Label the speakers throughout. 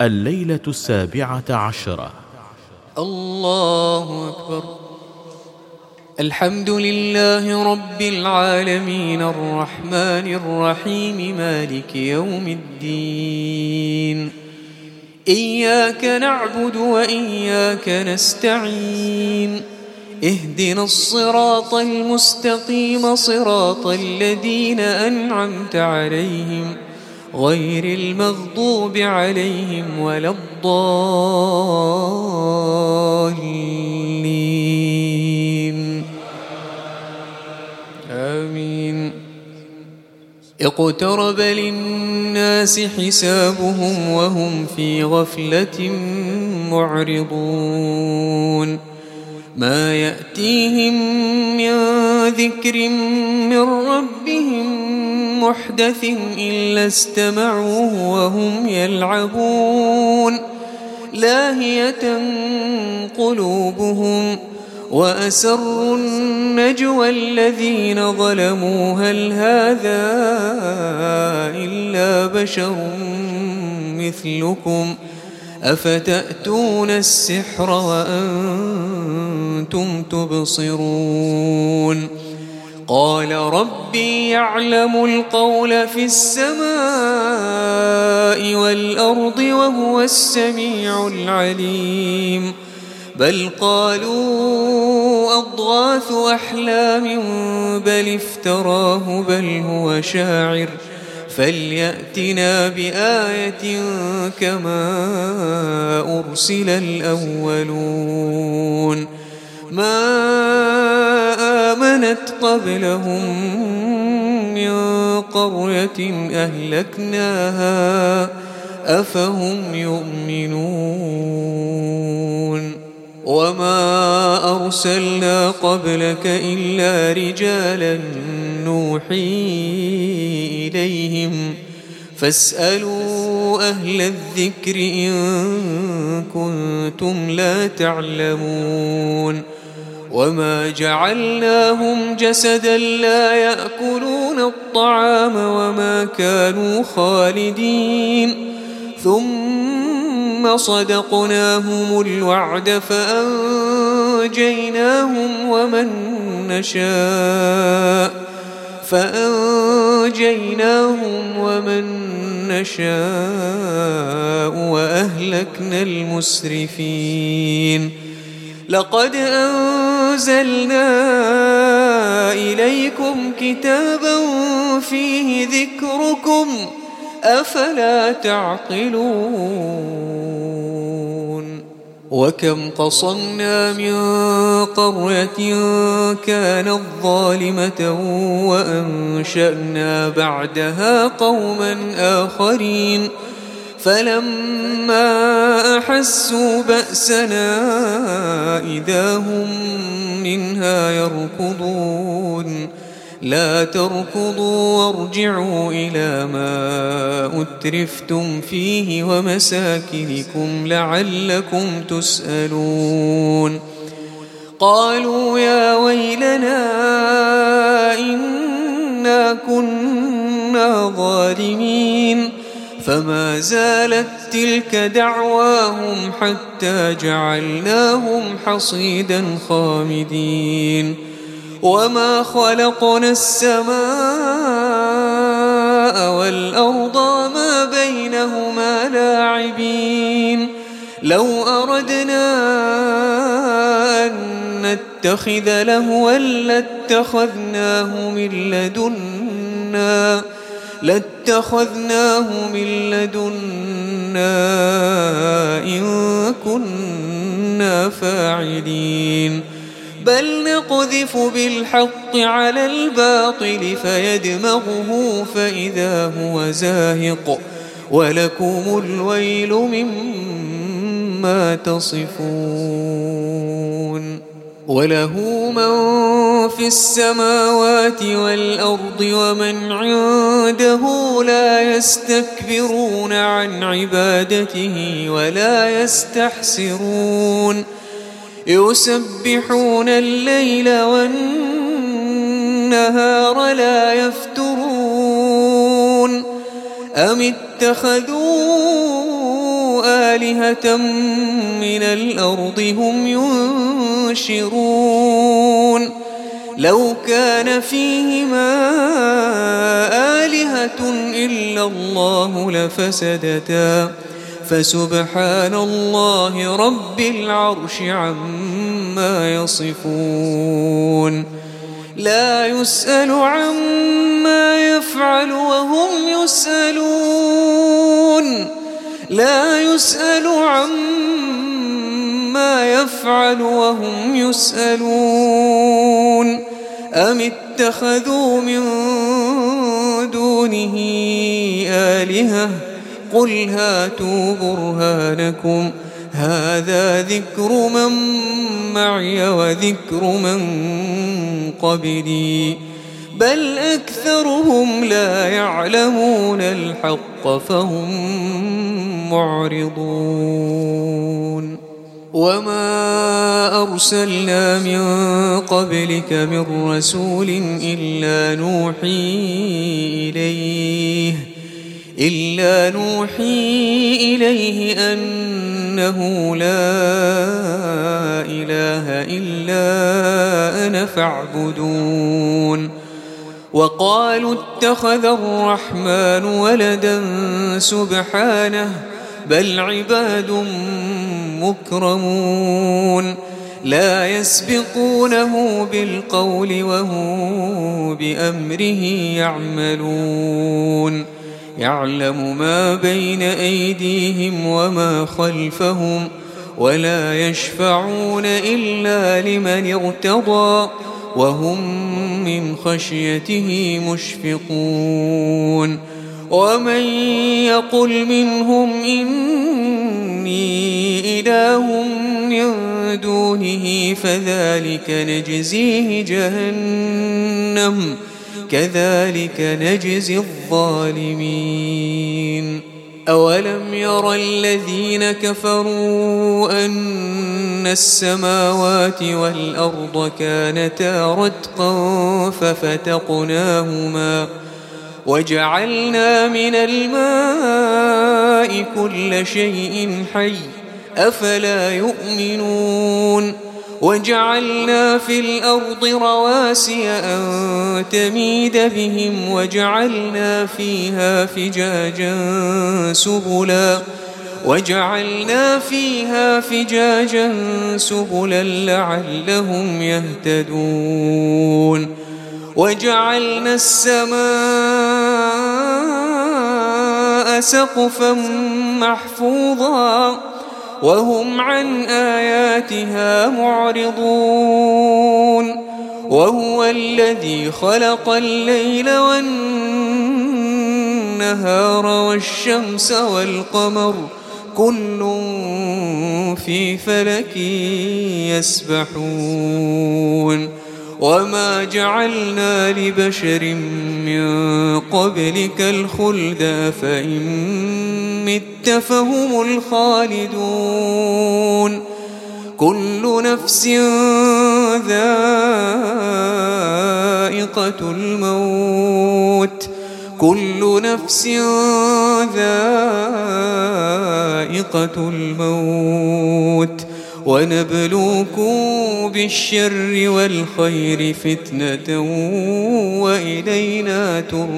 Speaker 1: الليلة 17.
Speaker 2: الله أكبر. الحمد لله رب العالمين الرحمن الرحيم مالك يوم الدين. إياك نعبد وإياك نستعين. اهدنا الصراط المستقيم صراط الذين أنعمت عليهم غير المغضوب عليهم ولا الضالين آمين. اقترب للناس حسابهم وهم في غفلة معرضون. ما يأتيهم من ذكر من ربهم محدث إلا استمعوه وهم يلعبون لاهية قلوبهم وأسروا النجوى الذين ظلموا هل هذا إلا بشر مثلكم أفتأتون السحر وأنتم تبصرون. قال ربي يعلم القول في السماء والأرض وهو السميع العليم. بل قالوا أضغاث أحلام بل افتراه بل هو شاعر فليأتنا بآية كما أرسل الأولون. ما آمنت قبلهم من قرية أهلكناها أفهم يؤمنون. وما أرسلنا قبلك إلا رجالا نوحي إليهم فاسألوا أهل الذكر إن كنتم لا تعلمون. وما جعلناهم جسدا لا يأكلون الطعام وما كانوا خالدين ثم صدقناهم الوعد فأنجيناهم ومن نشاء وأهلكنا المسرفين. لقد أنزلنا إليكم كتابا فيه ذكركم أفلا تعقلون. وكم قصمنا من قرية كانت ظالمة وأنشأنا بعدها قوما آخرين فلما أحسوا بأسنا إذا هم منها يركضون. لا تركضوا وارجعوا إلى ما أترفتم فيه ومساكنكم لعلكم تسألون. قالوا يا ويلنا إنا كنا ظالمين فما زالت تلك دعواهم حتى جعلناهم حصيدا خامدين. وما خلقنا السماء والأرض ما بينهما لاعبين. لو أردنا أن نتخذ لهوا لاتخذناه من لدنا إن كنا فاعلين. بل نقذف بالحق على الباطل فيدمغه فإذا هو زاهق ولكم الويل مما تصفون. وله من في السماوات والأرض ومن عنده لا يستكبرون عن عبادته ولا يستحسرون. يسبحون الليل والنهار لا يفترون. أم اتخذوا آلهة من الأرض هم ينشرون لو كان فيهما آلهة إلا الله لفسدتا فسبحان الله رب العرش عما يصفون لا يسأل عما يفعل وهم يسألون لا يسأل عما يفعل وهم يسألون أم اتخذوا من دونه آلهة قل هاتوا برهانكم هذا ذكر من معي وذكر من قبلي بل أكثرهم لا يعلمون الحق فهم معرضون وما أرسلنا من قبلك من رسول إلا نوحي إليه أنه لا إله إلا أنا فاعبدون وقالوا اتخذ الرحمن ولدا سبحانه بل عباد مكرمون لا يسبقونه بالقول وهم بأمره يعملون يعلم ما بين أيديهم وما خلفهم ولا يشفعون إلا لمن ارتضى وهم من خشيته مشفقون ومن يقل منهم إني إله من دونه فذلك نجزيه جهنم كذلك نجزي الظالمين أولم ير الذين كفروا أن السماوات والأرض كانتا رتقا ففتقناهما وجعلنا من الماء كل شيء حي أفلا يؤمنون وجعلنا في الأرض رواسي أن تميد بهم وجعلنا فيها فجاجا سبلا لعلهم يهتدون وجعلنا السماء سقفا محفوظا وهم عن آياتها معرضون وهو الذي خلق الليل والنهار والشمس والقمر كل في فلك يسبحون وما جعلنا لبشر من قبلك الخلد أفإن مت فهم الخالدون كل نفس ذائقة الموت ونبلوكم بالشر والخير فتنة وإلينا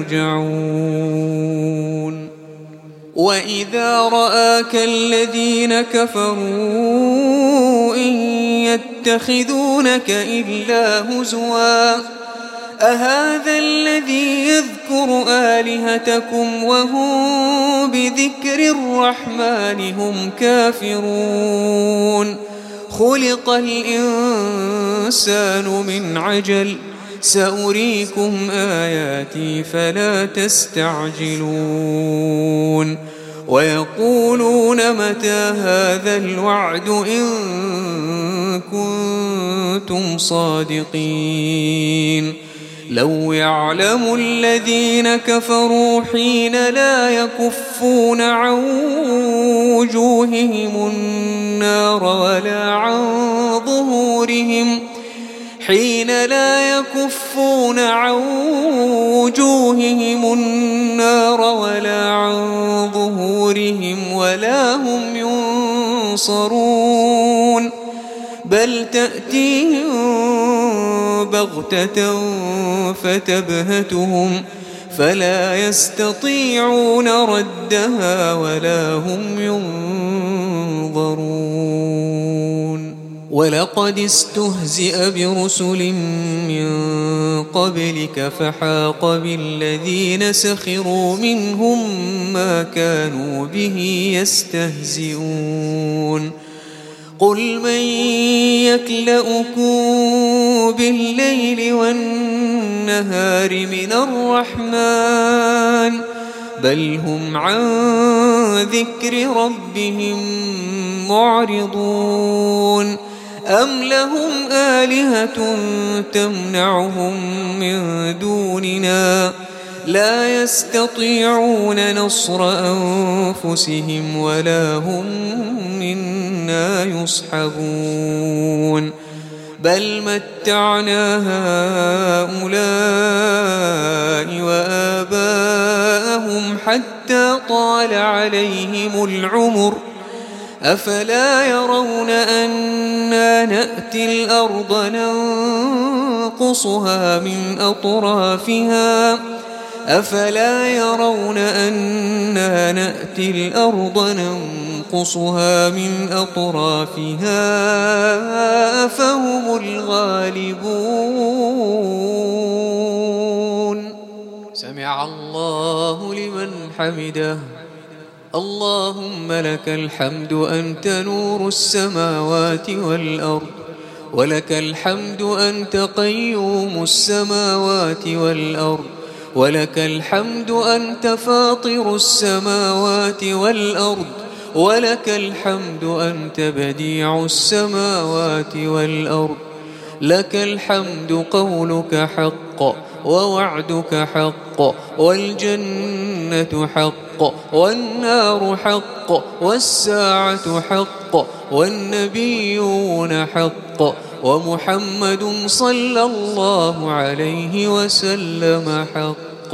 Speaker 2: ترجعون وإذا رآك الذين كفروا إن يتخذونك إلا هزوا أهذا الذي يذكر آلهتكم وهم بذكر الرحمن هم كافرون خلق الإنسان من عجل سأريكم آياتي فلا تستعجلون ويقولون متى هذا الوعد إن كنتم صادقين لو يعلم الذين كفروا حين لا يكفون عن وجوههم النار ولا عن ظهورهم ولا هم ينصرون بل تأتيهم بغتة فتبهتهم فلا يستطيعون ردها ولا هم ينظرون ولقد استهزئ برسل من قبلك فحاق بالذين سخروا منهم ما كانوا به يستهزئون قل من يكلؤكم بالليل والنهار من الرحمن بل هم عن ذكر ربهم معرضون أم لهم آلهة تمنعهم من دوننا لا يستطيعون نصر أنفسهم ولا هم منا يصحبون بل متعنا هؤلاء وآباءهم حتى طال عليهم العمر أفلا يرون أنا نأتي الأرض ننقصها من أطرافها أفلا يرون أنا نأتي الأرض ننقصها من أطرافها فهم الغالبون سمع الله لمن حمده اللهم لك الحمد أنت نور السماوات والأرض ولك الحمد أنت قيوم السماوات والأرض ولك الحمد أنت فاطر السماوات والأرض ولك الحمد أنت بديع السماوات والأرض لك الحمد قولك حق ووعدك حق والجنة حق والنار حق والساعة حق والنبيون حق ومحمد صلى الله عليه وسلم حق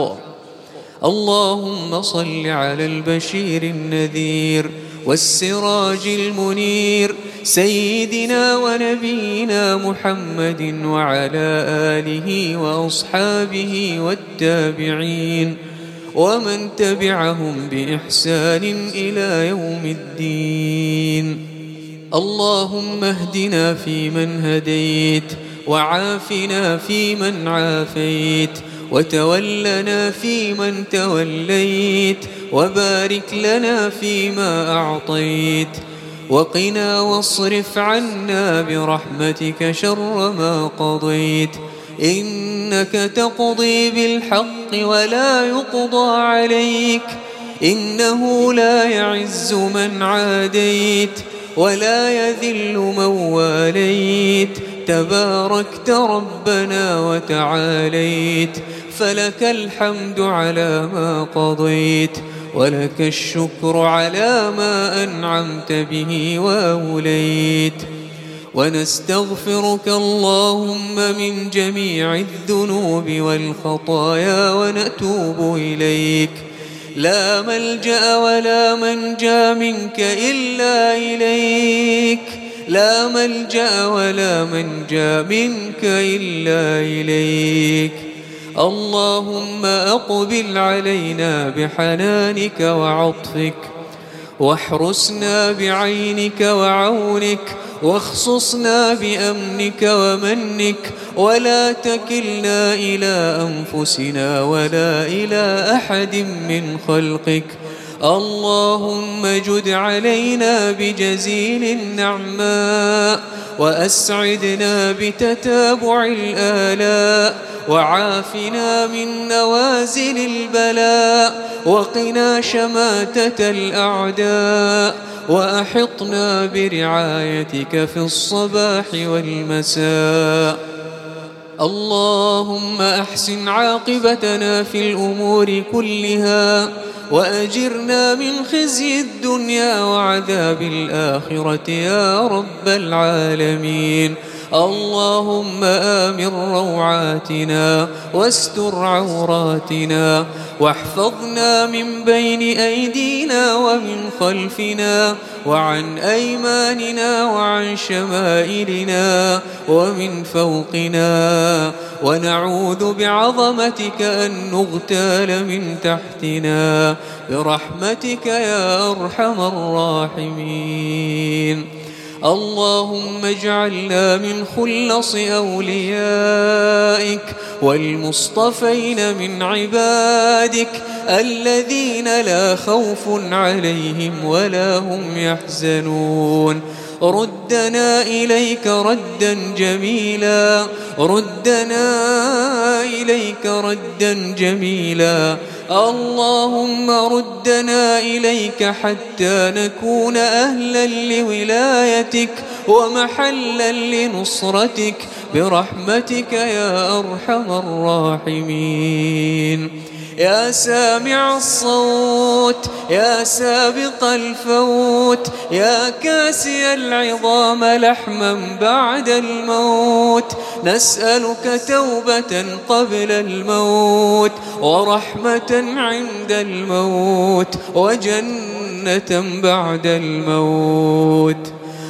Speaker 2: اللهم صل على البشير النذير والسراج المنير سيدنا ونبينا محمد وعلى آله وأصحابه والتابعين ومن تبعهم بإحسان إلى يوم الدين اللهم اهدنا فيمن هديت وعافنا فيمن عافيت وتولنا فيمن توليت وبارك لنا فيما أعطيت وقنا واصرف عنا برحمتك شر ما قضيت إنك تقضي بالحق ولا يقضى عليك إنه لا يعز من عاديت ولا يذل من واليت تباركت ربنا وتعاليت فلك الحمد على ما قضيت ولك الشكر على ما أنعمت به وأوليت ونستغفرك اللهم من جميع الذنوب والخطايا ونتوب إليك لا ملجأ ولا منجا منك إلا إليك لا ملجأ ولا منجا منك إلا إليك اللهم أقبل علينا بحنانك وعطفك واحرسنا بعينك وعونك واخصصنا بأمنك ومنك ولا تكلنا إلى أنفسنا ولا إلى أحد من خلقك اللهم جد علينا بجزيل النعماء وأسعدنا بتتابع الآلاء وعافنا من نوازل البلاء وقنا شماتة الأعداء وأحطنا برعايتك في الصباح والمساء اللهم أحسن عاقبتنا في الأمور كلها وأجرنا من خزي الدنيا وعذاب الآخرة يا رب العالمين اللهم آمن روعاتنا واستر عوراتنا واحفظنا من بين أيدينا ومن خلفنا وعن أيماننا وعن شمائلنا ومن فوقنا، ونعوذ بعظمتك أن نغتال من تحتنا برحمتك يا أرحم الراحمين. اللهم اجعلنا من خلص أوليائك والمصطفين من عبادك الذين لا خوف عليهم ولا هم يحزنون. ردنا إليك ردا جميلا، ردنا إليك ردا جميلا. اللهم ردنا إليك حتى نكون أهلا لولايتك ومحلا لنصرتك برحمتك يا أرحم الراحمين. يا سامع الصوت، يا سابق الفوت، يا كاسي العظام لحما بعد الموت، نسألك توبة قبل الموت ورحمة عند الموت وجنة بعد الموت.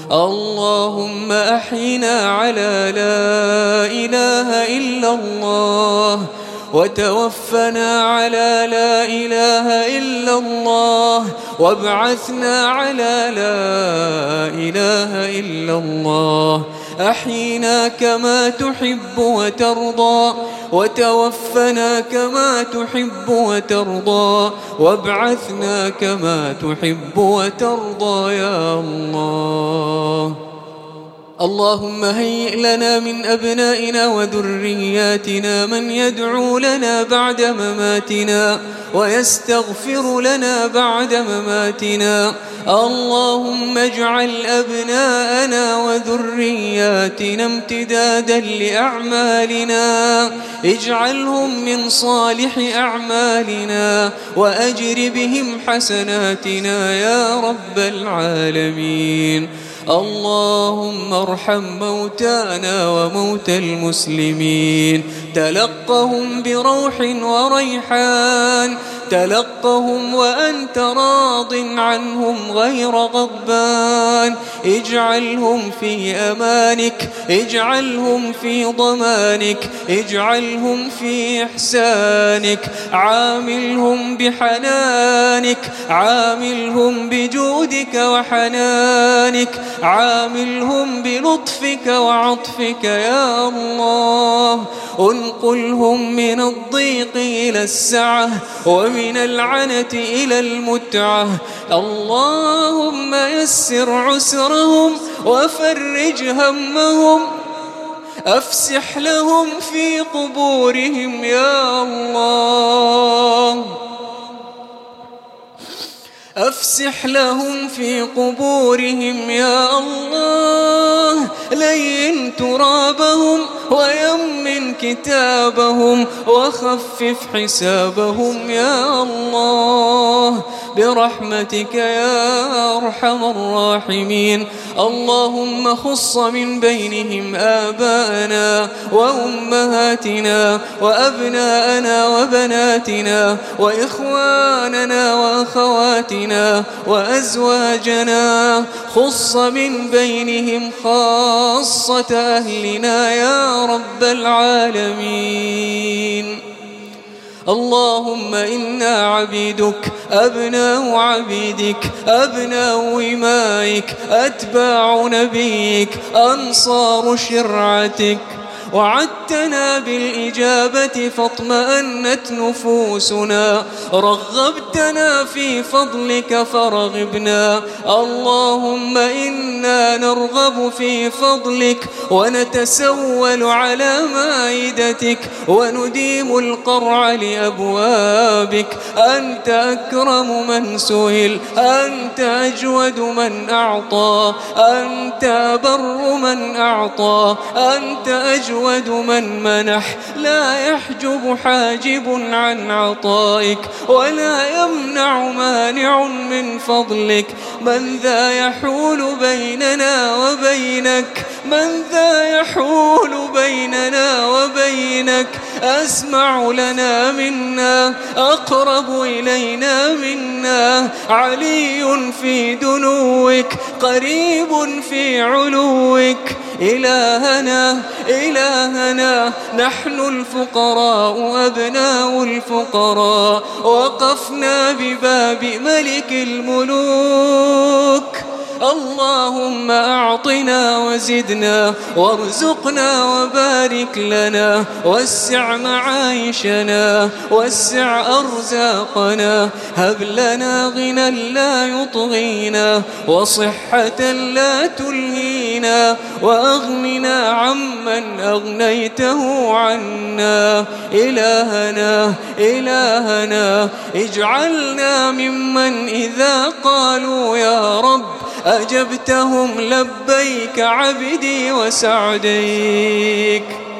Speaker 2: اللهم أحينا على لا إله إلا الله، وتوفنا على لا إله إلا الله، وابعثنا على لا إله إلا الله. أحينا كما تحب وترضى، وتوفنا كما تحب وترضى، وابعثنا كما تحب وترضى يا الله. اللهم هيئ لنا من أبنائنا وذرياتنا من يدعو لنا بعد مماتنا ويستغفر لنا بعد مماتنا. اللهم اجعل أبناءنا وذرياتنا امتدادا لأعمالنا، اجعلهم من صالح أعمالنا وأجر بهم حسناتنا يا رب العالمين. اللهم ارحم موتانا وموتى المسلمين، تلقهم بروح وريحان، تلقهم وأنت راض عنهم غير غضبان. اجعلهم في أمانك، اجعلهم في ضمانك، اجعلهم في إحسانك، عاملهم بحنانك، عاملهم بجودك وحنانك، عاملهم بلطفك وعطفك يا الله. انقلهم من الضيق إلى السعة ومن العنة إلى المتعة. اللهم يسر عسرهم وفرج همهم، أفسح لهم في قبورهم يا الله، أفسح لهم في قبورهم يا الله. لين ترابهم ويمن كتابهم وخفف حسابهم يا الله برحمتك يا أرحم الراحمين. اللهم خص من بينهم آباءنا وأمهاتنا وأبناءنا وبناتنا وإخواننا وأخواتنا وأزواجنا، خص من بينهم خاصة أهلنا يا رب العالمين. اللهم إنا عبيدك، أبناء عبيدك، أبناء إمائك، أتباع نبيك، أنصار شرعتك. وعدتنا بالإجابة فاطمأنت نفوسنا، رغبتنا في فضلك فرغبنا. اللهم إنا نرغب في فضلك ونتسول على مائدتك ونديم القرع لأبوابك. أنت أكرم من سئل، أنت أجود من أعطى، أنت أبر من أعطى، أنت أجود من منح. لا يحجب حاجب عن عطائك ولا يمنع مانع من فضلك. من ذا يحول بيننا وبينك، من ذا يحول بيننا وبينك. أسمع لنا منا، أقرب إلينا منا، علي في دنوك، قريب في علوك. إلهنا إلهنا نحن الفقراء أبناء الفقراء، وقفنا بباب ملك الملوك. اللهم أعطنا وزدنا، وارزقنا وبارك لنا، وسع معايشنا، وسع أرزاقنا، هب لنا غنى لا يطغينا، وصحة لا تلهينا، وأغننا عمن أغنيته عنا. إلهنا إلهنا اجعلنا ممن إذا قالوا يا رب أجبتهم لبيك عبدي وسعديك.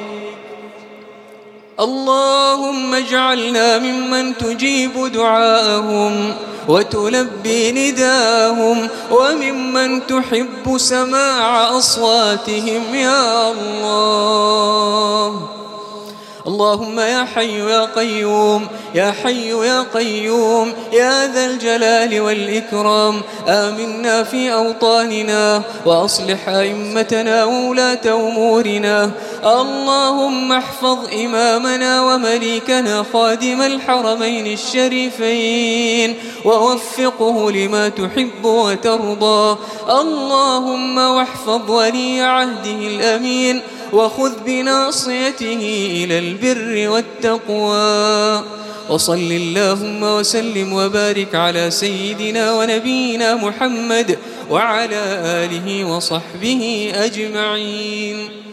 Speaker 2: اللهم اجعلنا ممن تجيب دعاءهم وتلبي نداءهم، وممن تحب سماع أصواتهم يا الله. اللهم يا حي يا قيوم، يا حي يا قيوم، يا ذا الجلال والإكرام، آمنا في أوطاننا، وأصلح أئمتنا وولاة أمورنا. اللهم احفظ إمامنا ومليكنا خادم الحرمين الشريفين، ووفقه لما تحب وترضى. اللهم واحفظ ولي عهده الأمين، وخذ بناصيته إلى البر والتقوى. وصل اللهم وسلم وبارك على سيدنا ونبينا محمد وعلى آله وصحبه أجمعين.